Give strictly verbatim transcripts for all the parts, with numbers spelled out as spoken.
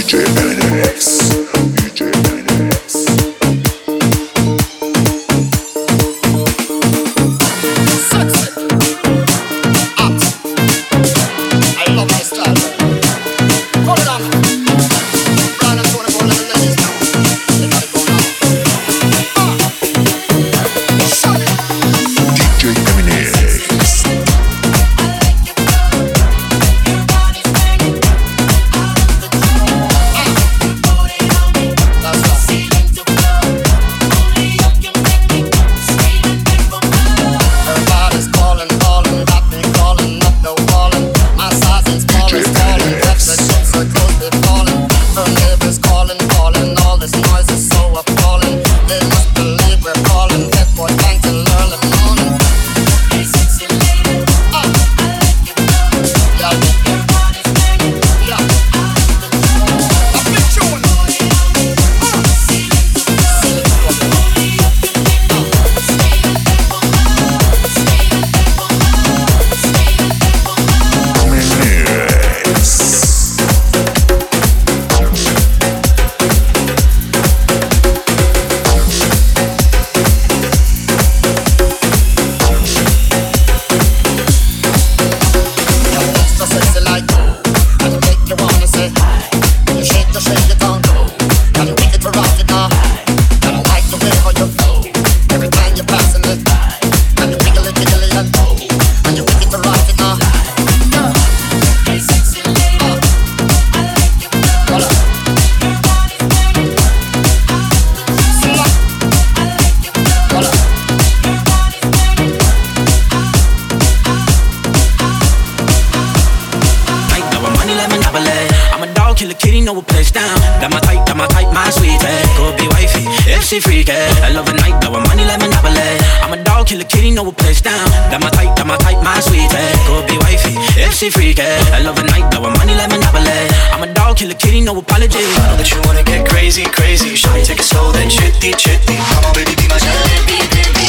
D J N X, D J N X. She freaky, I love a night, that one money like Monopoly. I'm a dog, kill a kitty, know a place down. That my type, that my type, my sweetie. Go be wifey, if she freaky. I love a night, that one money like Monopoly. I'm a dog, kill a kitty, no apology. I know that you wanna get crazy, crazy. Shawty, take it slow, then chitty, chitty. Come on, baby, be my jalebi, baby.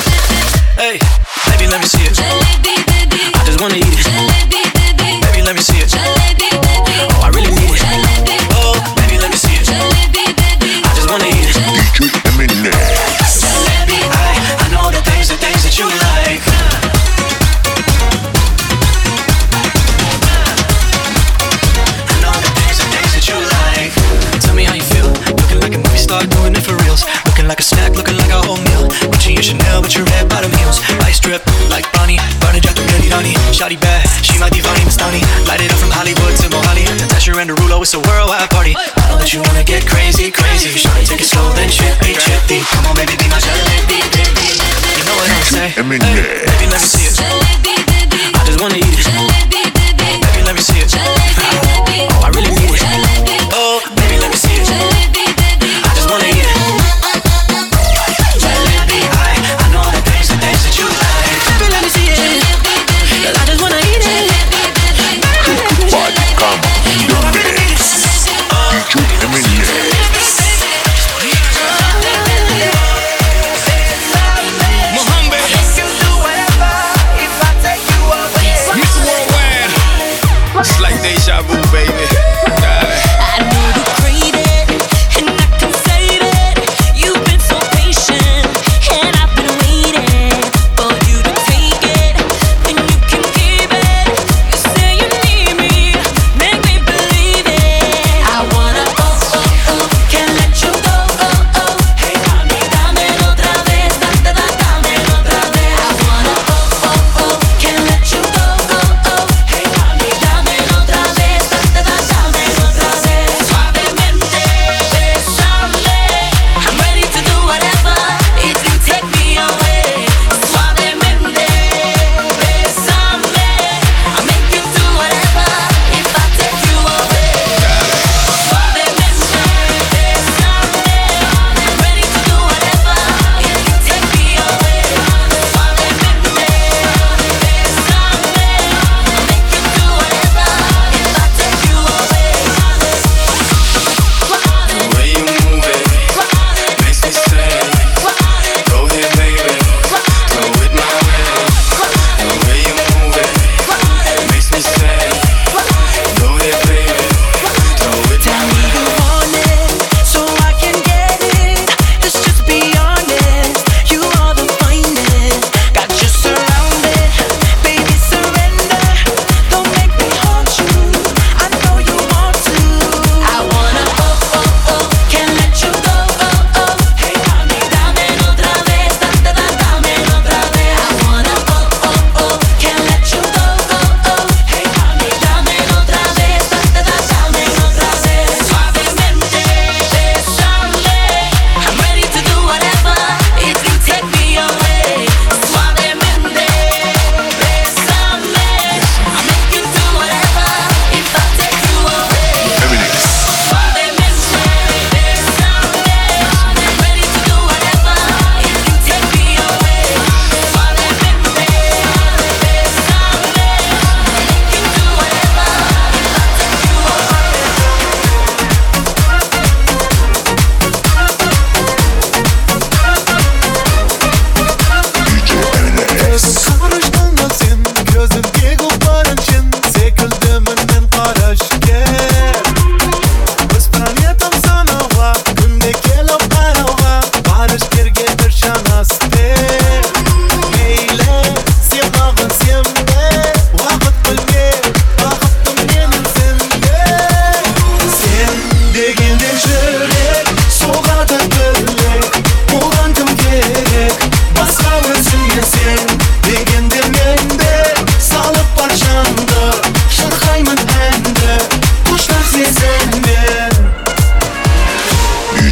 Hey, baby, let me see it. Jalebi, baby. I just wanna eat it. Jalebi, baby. Baby, let me see it. Jalebi, baby. Oh, I really need it. Jalebi. Oh, baby, let me see it. Jalebi, baby. I just wanna eat it. D J Eminem. Jalebi, I, I know the things, the things that you like. I know the things, the things that you like. Tell me how you feel. Looking like a movie star, doing it for reals. Looking like a snack, looking like a whole meal. Gucci and Chanel with your red bottom heels. Ice drip like Bonnie, burning jack to Millie Donnie. Shawty bad, she my divani Mastani. Light it up from Hollywood to Mohali. Natasha and Derulo, it's a worldwide party. I know that you wanna get crazy, crazy. Shawty, take it slow, then chippy, chippy. Come on, baby, be my jalebi, baby. You know what I'm saying? Hey, baby, let me see it. I just wanna eat it. Baby, let me see it. Oh, I really need it. Oh, baby, let me see it. I just wanna eat it. Jalebi, I, I know the things, the things that you like. Baby, let me see it. I just wanna eat it. Body come, your mix. D J Eminem. It's like they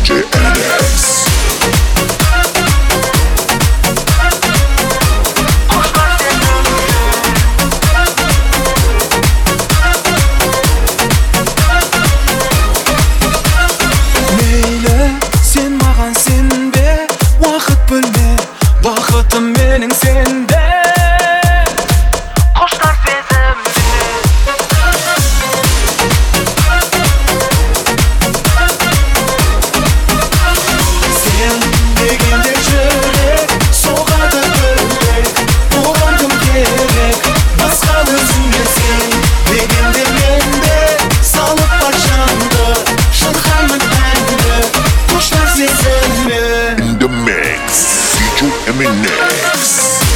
J N X. Мейлі сен маған сенбе, уақыт бөлме, бақытым менің сенде. Құштар сезімде. Сен дегенде жүрек соғады бөлек, оған кім керек, басқа өзіңе сен дегенде менде салып бар жанды, шырқаймын әнді, құштар сезімде. In the mix, D J M N X.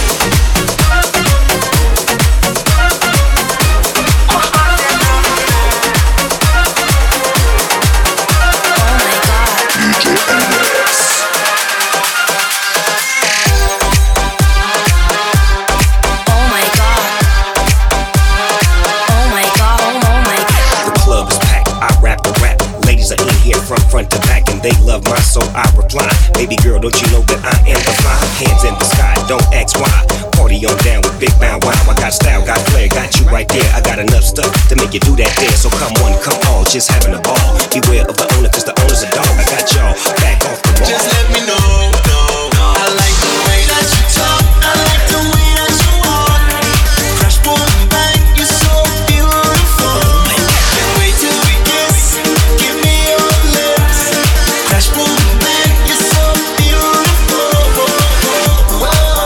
Front to back, and they love my soul. I reply, baby girl, don't you know that I am the fly? Hands in the sky, don't ask why. Party on down with Big Bow Wow. I got style, got flair, got you right there. I got enough stuff to make you do that there. So come one, come all, just having a ball. Beware of the owner, cause the owner's a dog. I got y'all back off the wall. Just let me know, no, no. I like the way that you talk, I like the way that you walk. Crash, boom, bang, you're so beautiful. Can't wait till we kiss, give me your lips. Crash, boom, bang, you're so beautiful. Whoa,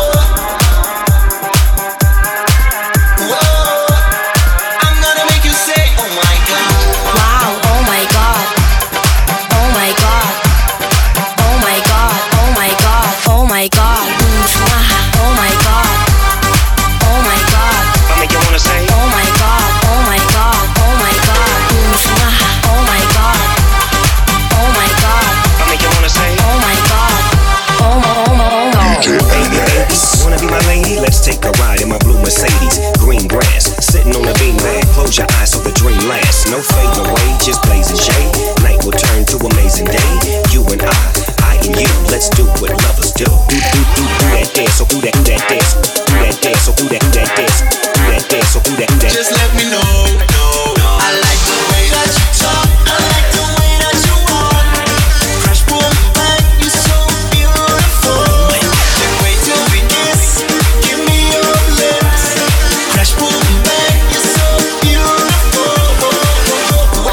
whoa. I'm gonna make you say, oh my God. Wow, oh my God. Oh my God. Oh my God. Oh my God. Oh my God. Oh my God. Oh my God. I make you wanna say, Oh my God. Oh my God. Oh my God. Oh my God. Oh my God. I make you wanna say, Oh my God. Oh my, oh my, oh my. D J baby, N baby, X. wanna be my lady? Let's take a ride in my blue Mercedes. Green grass, sitting on a beanbag. Close your eyes so the dream lasts. No fading away, just blazing shade. Night will turn to amazing day. You and I, I and you, let's do what lovers do. Do, do, do, do that dance, so do that, do that dance. Do that dance, so do that, do that dance. Do that dance, so do that, do that. Just let me know, no, no. I like the way that you talk, I like the way that you walk. Crash, boom, bang, you're so beautiful. Can't wait till we kiss, give me your lips. Crash, boom, bang, you're so beautiful. Whoa,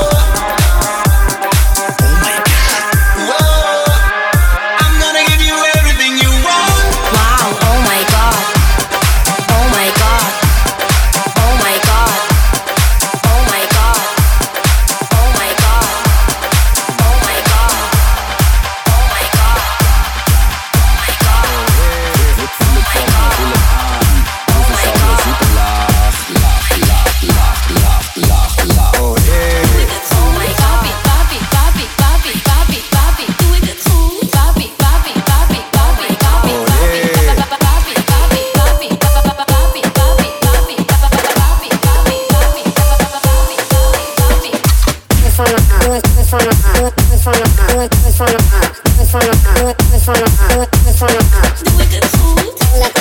whoa. I'm gonna give you everything you want. Wow, oh my God. Oh my God. Oh my God. Oh my God. Oh my God. Oh my God. Oh my God. Oh my God. Papi, papi, papi, papi, papi, doe het goed. Papi, papi, papi, papi, papi, papi, papi, papi, papi, papi, papi, papi, doe ik het goed?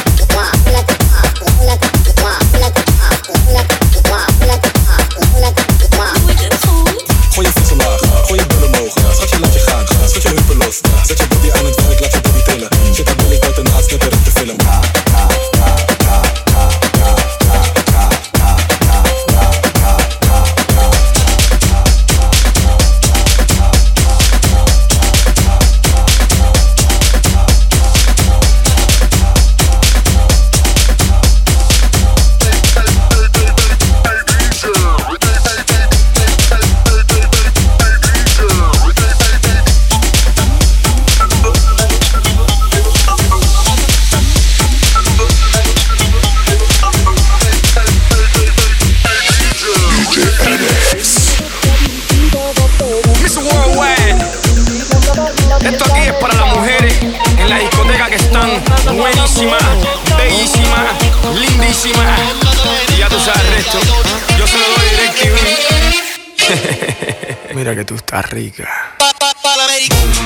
Doe ik het goed? Gooi je voeten laag, gooi je billen omhoog. Schat je laat je gaan, zet je heupen los. Zet je body aan het werk, laat je body trillen. Shit, dan wil ik buitenaast net erin te filmen. buenísima, bellísima, lindísima. Y ya tú sabes el resto. Yo se lo doy DirecTV. Mira que tú estás rica.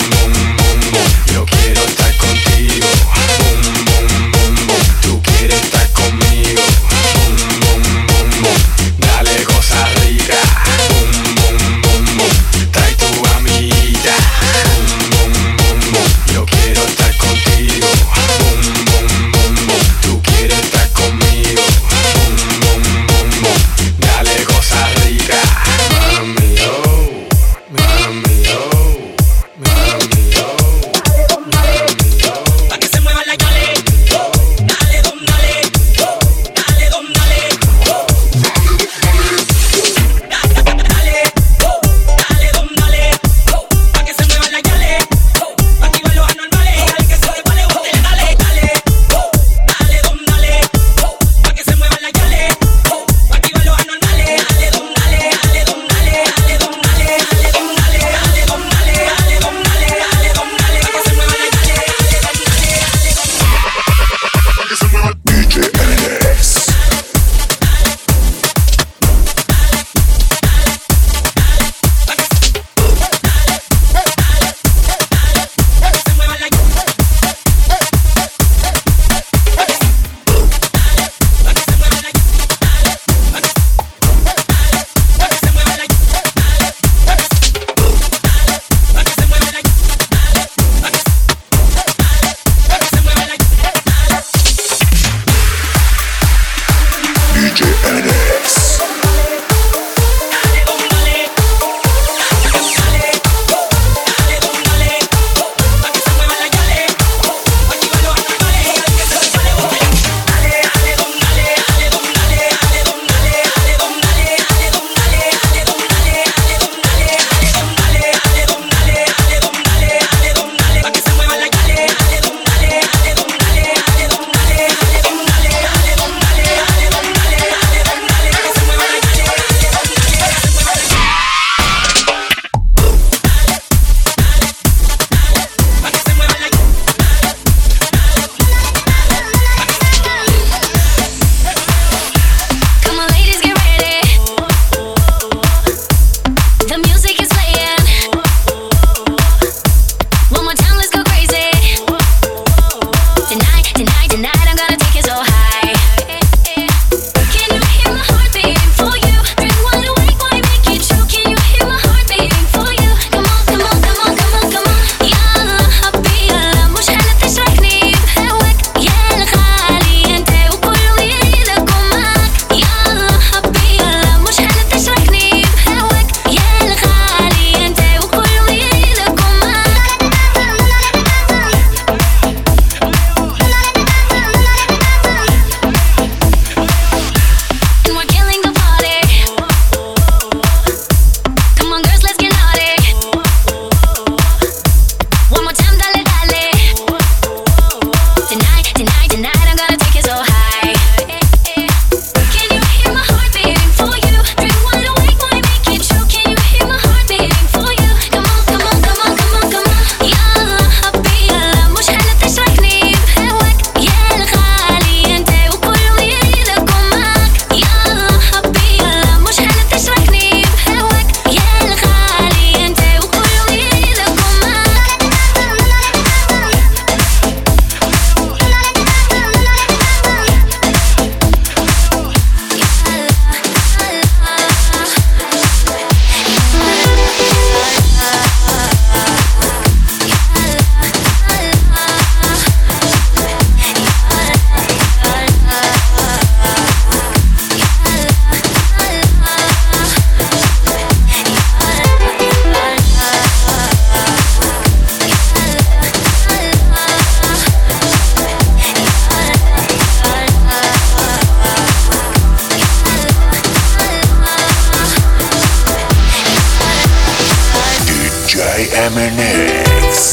M N X.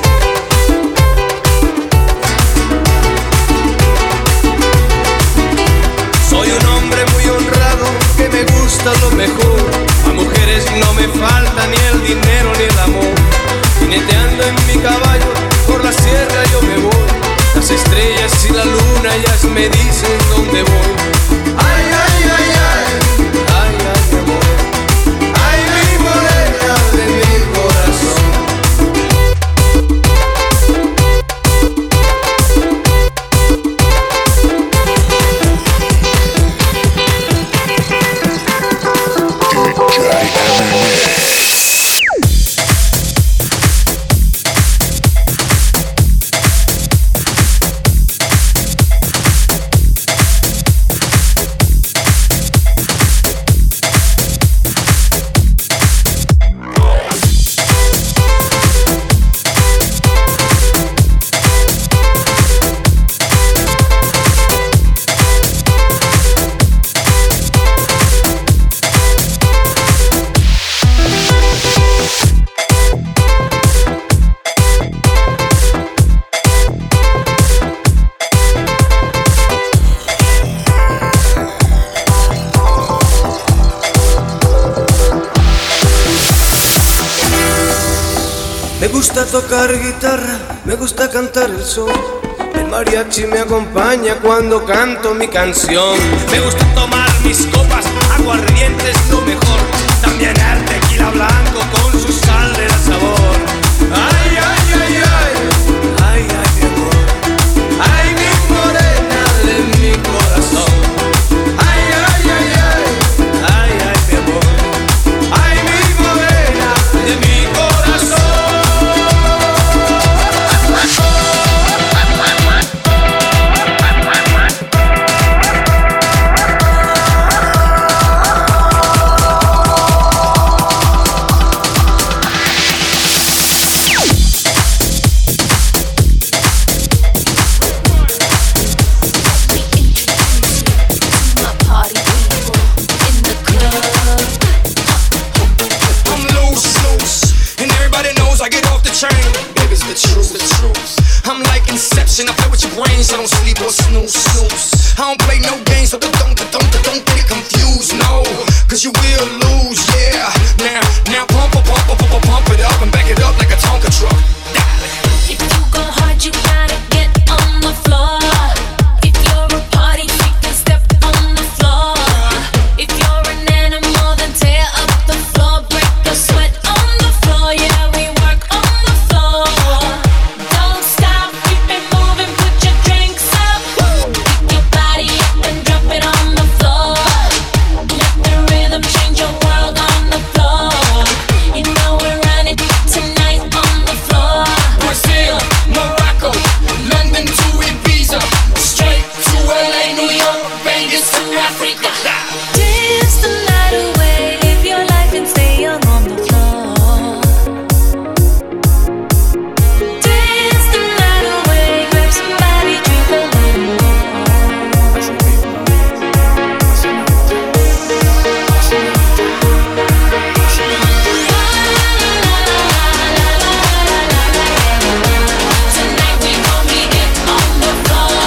Soy un hombre muy honrado que me gusta lo mejor. A mujeres no me falta ni el dinero ni el amor. Jineteando en mi caballo por la sierra yo me voy. Las estrellas y la luna ellas me dicen dónde voy. Ay, ay, ay, ay, ay, ay, amor. Ay, mi morena de mi corazón. Me gusta tocar guitarra, me gusta cantar el sol. El mariachi me acompaña cuando canto mi canción. Me gusta tomar mis copas, aguardiente es lo mejor. También el tequila blanco con su sal de sabor. Ay, ay, ay, ay, ay, ay, mi amor. Ay, mi morena de mi corazón. Ay, ay, ay, ay, ay, ay, mi amor. Ay, mi morena de mi corazón. I play with your brains, I don't sleep or snooze, snooze. I don't play no games, so don't, don't, don't, don't get confused, no. Cause you will lose, yeah. Now, now pump, pump, pump, pump, pump it up and back it up like a Tonka truck. If you go hard, you gotta get on the floor. If you're a party freak, then step on the floor. If you're an animal, then tear up the floor. Break the sweat on the floor, yeah, we work on the floor. Don't stop, keep it moving, put your drinks up. Pick your body up and drop it on the floor. Let the rhythm change your world on the floor. You know we're running tonight on the floor. Brazil, Morocco, London to Ibiza, straight to L A, New York, Vegas to Africa. Dance the night away, live your life and stay young on the floor. Dance the night away, grab somebody, drink a little more. Tonight we gon' be it on the floor.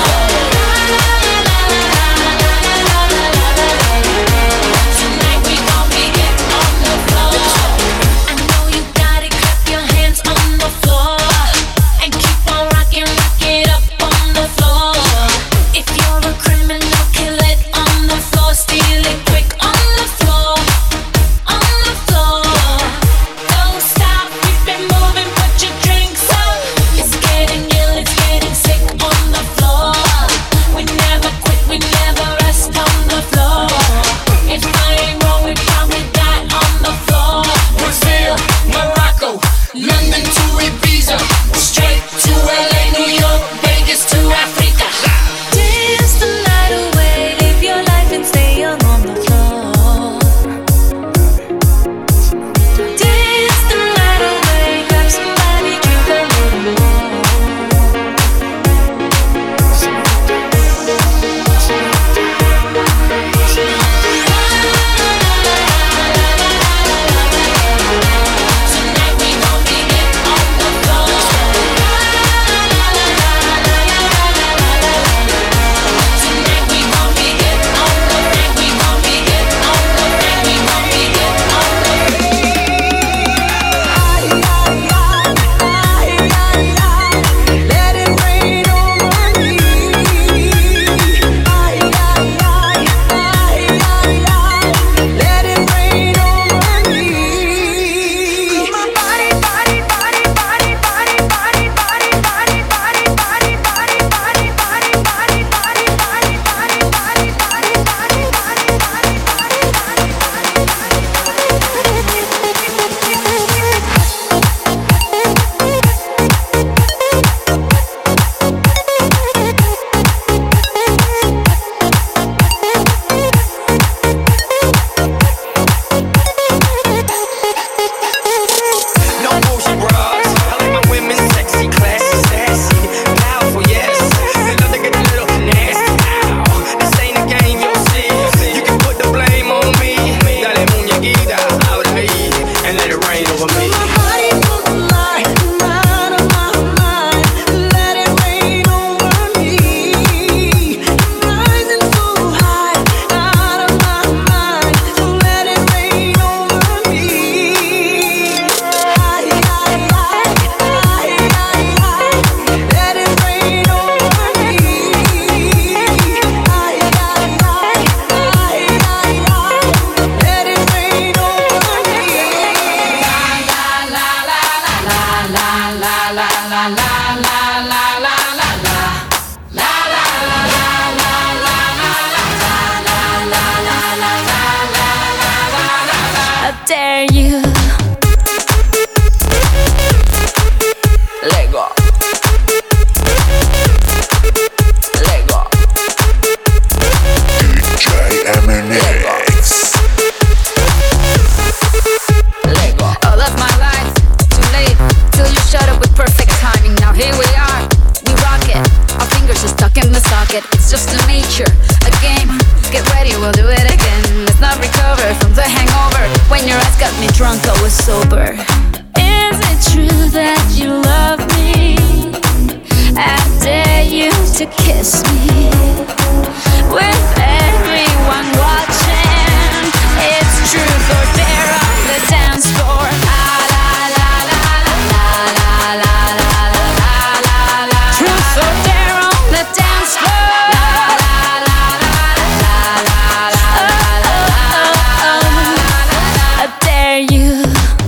Tonight we gon' be it on the floor. I know you got it, clap your hands on the floor and keep on rocking, rock it up on the floor. If you're a criminal, kill it on the floor, steal it quick on the floor, on the floor. Don't stop, keep it moving, put your drinks up. It's getting ill, it's getting sick on the floor. We never quit, we never rest on the floor. If I ain't wrong, we probably die on the floor. Brazil, Morocco, London to Ibiza, straight to L A, New York, Vegas to Africa. Dance the night away, live your life and stay young on the floor. Dance the night away, grab somebody, drink a little more. Tonight we gon' be it on the floor. Tonight we gon' be it on the night we gon' be it on the night we gon' be it on the. Let it rain over me. Ay, ay, ay, ay, ay, ay. Let it rain over me. Come on, body, body, body, body, body, body, body, body, body, body, body, body, body, body, body, body, body, body, No bullshit bras. I like my women sexy, classy, sassy, powerful, yes. They love to get a little nasty. Ow, this ain't a game, you'll see. You can put the blame on me. Dale muñequita, out of me, and let it rain over me. Body for the light, out of my mind. Let it rain over me. Rising so high, out of my mind. So let it rain over me. Ay, ay, ay, Dare you? Let go. Let go. D J M N X. Let go. All of my life, too late till you shut up with perfect timing. Now here we are, we rock it. Our fingers are stuck in the socket. It's just a nature, a game. Get ready, we'll do it again. Let's not recover from the hangover. When your eyes got me drunk, I was sober. Is it true that you love me? I dare you to kiss me with everyone watching. It's truth or dare on the dance floor. La la la la la la la la la la la. Truth or dare on the dance floor. La la la la la la la la. I dare you.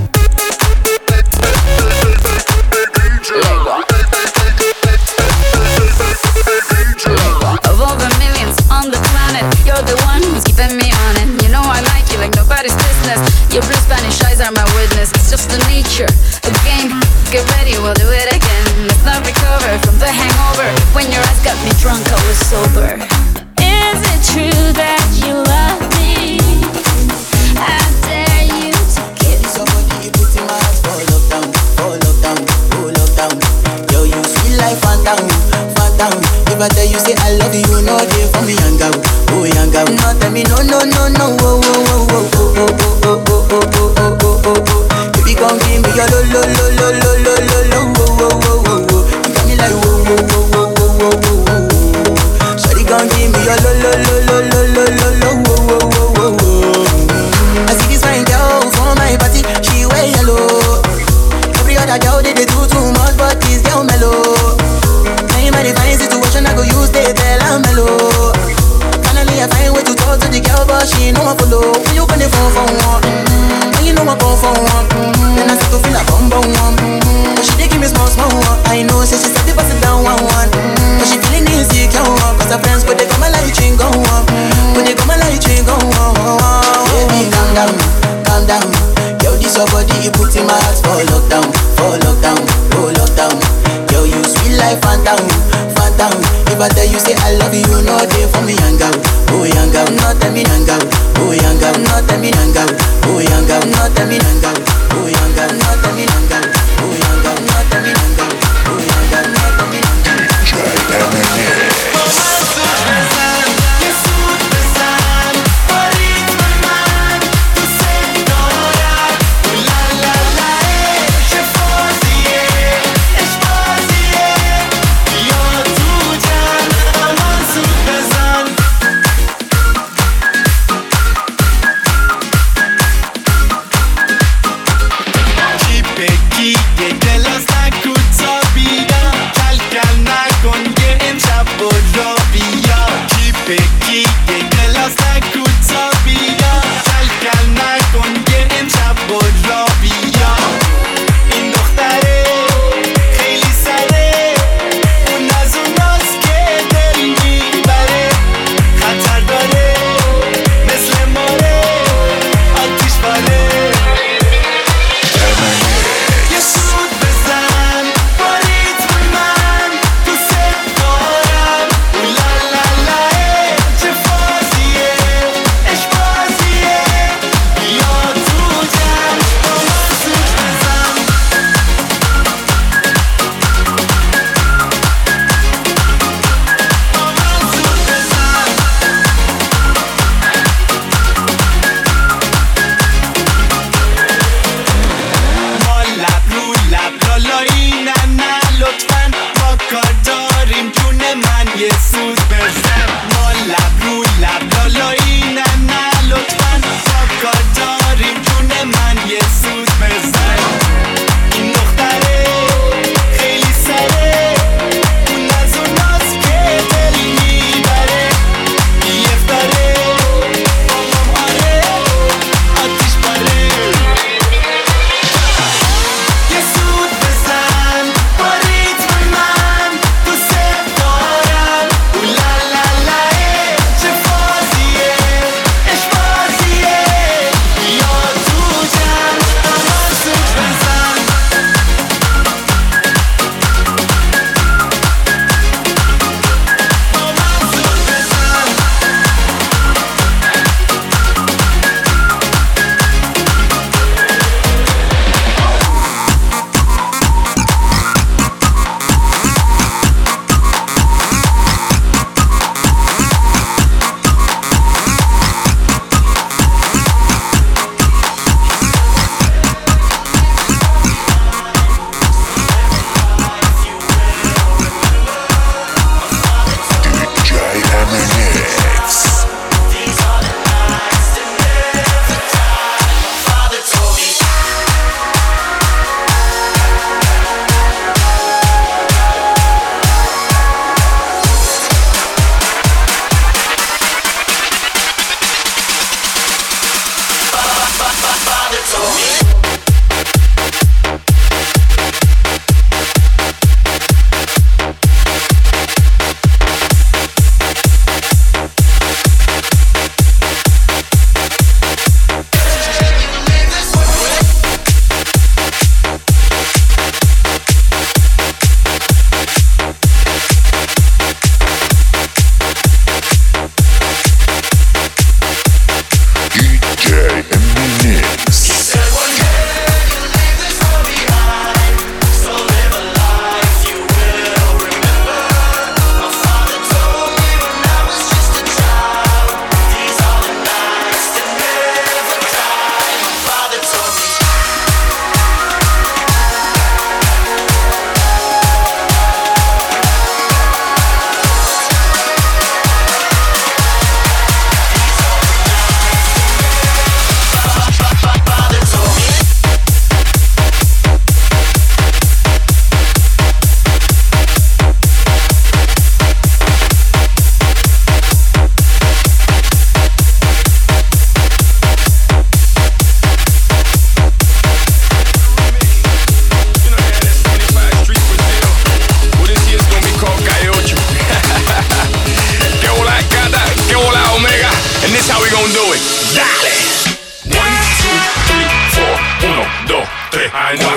Of all the millions on the planet, you're the one who's keeping me on it. You know I like you like nobody's business. Your blue Spanish eyes are my witness. It's just a nature, a game. Get ready, we'll do it again. Let's not recover from the hangover. When your eyes got me drunk, I was sober. Is it true that you love me? I dare you to kiss somebody, you put in my heart for lockdown, for lockdown, for lockdown. Yo, you sweet life, phantom, phantom. If I tell you say I love you, no day for me, young girl, oh young girl. No tell me no, no, no, no, oh, oh, oh, oh, oh, oh, oh, oh, oh, oh, oh, oh, oh. Baby, come give me your lo, lo, lo, lo, lo, lo, lo, lo, oh, oh, oh, oh, oh. You got me like whoa, whoa, whoa, whoa, whoa, whoa, whoa, whoa. Shawty, come give me your lo, lo, lo, lo, lo, lo, lo, lo, oh, oh, oh, oh, oh. I see this fine girl for my party, she wear yellow. Every other girl they, they do too much, but this girl mellow. Now in my divine situation, I go use they tell I'm mellow. Finally I find way to talk to the girl, but she ain't know I follow. When you gonna phone for one? Mm-hmm. When you know I phone for one? Mm-hmm. Then I start to feel a bum bum one. Mm-hmm. But she dey give me small small one. I know, say she said the person down one one. Mm-hmm. But she feeling insecure one. Cause her friends but they come and light ring go on. But they come and light ring go on. Baby, calm down, calm down. Yo, this your body, you put in my heart for lockdown, for lockdown, for lockdown. Yo, you sweet life, phantom, phantom. If I tell you say I love you, no day for me, young girl, oh young girl. No tell me, young girl, oh young girl. No tell me, young girl, oh young girl. No tell me, young girl, oh young girl. No tell me, young girl, oh young girl. No tell me, young girl, oh young girl. No tell me, young girl. D J M N X.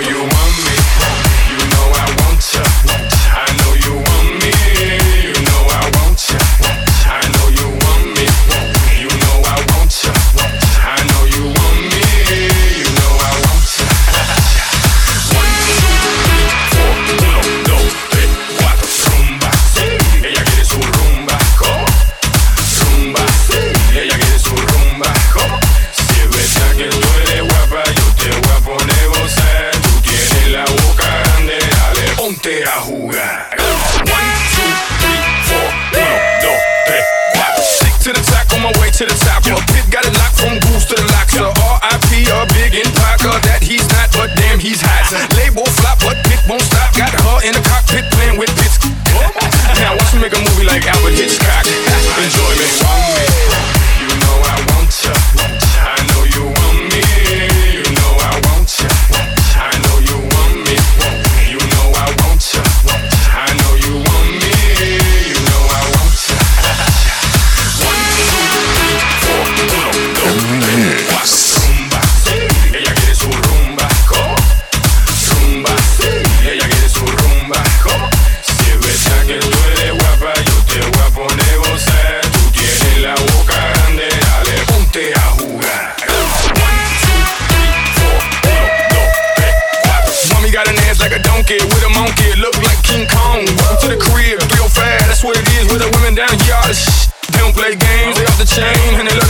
you want me. You know I want ya. I know you want me. You know I want ya. I know you want me. You know I want ya. I know you want me. You know I want ya. One, two, three, four, uno, dos, tres, cuatro. Rumba, ella quiere su rumba. Rumba, ella quiere su rumba. Si es verdad que tú eres guapa, yo te voy a poner gozar. Tú tienes la boca grande, dale, ponte a jugar. One, two, three, four, uno, dos, tres, cuatro. Stick to the top, on my way to the top. A pit got it locked from goose to the lock. So R I P a big in Parker, that he's not, but damn he's hot. Label flop, but pit won't stop. Got her in the cockpit playing with bits. Now watch me make a movie like Albert Hitchcock. Enjoy me. You know I want ya. I know you want me. You know I want ya. I know you want me. You know I want ya. I know you want me. You know I want ya. One, two, three, four, uno, dos, tres, cuatro. Rumba, ella quiere su rumba. Rumba, ella quiere su rumba. Si es verdad que tú eres guapa, yo te voy a poner gozar. Tú tienes la boca grande, dale, ponte a jugar. One, two, three, four, uno, dos, tres, cuatro. Mommy got an ass like a donkey with a monkey, look like King Kong. Welcome to the crib, three oh five, that's what it is with the women down here. All the shit. They don't play games, they off the chain, and they love